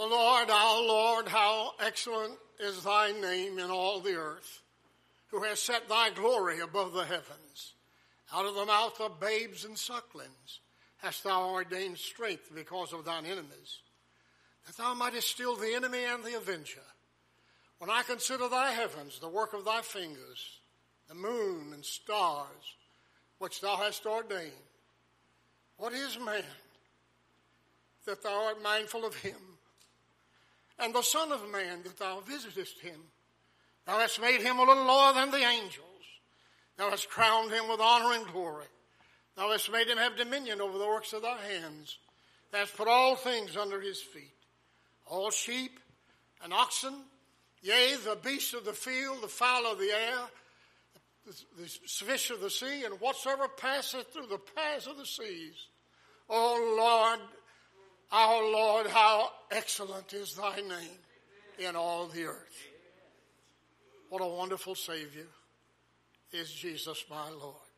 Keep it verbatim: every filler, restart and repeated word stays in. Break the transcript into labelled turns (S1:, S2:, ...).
S1: O Lord, our Lord, how excellent is thy name in all the earth, who has set thy glory above the heavens. Out of the mouth of babes and sucklings hast thou ordained strength because of thine enemies, that thou mightest still the enemy and the avenger. When I consider thy heavens, the work of thy fingers, the moon and stars, which thou hast ordained, what is man that thou art mindful of him? And the Son of Man that thou visitest him? Thou hast made him a little lower than the angels. Thou hast crowned him with honor and glory. Thou hast made him have dominion over the works of thy hands. Thou hast put all things under his feet, all sheep and oxen, yea, the beasts of the field, the fowl of the air, the, the fish of the sea, and whatsoever passeth through the paths of the seas. O Lord, our Lord, how excellent is thy name in all the earth. What a wonderful Savior is Jesus, my Lord.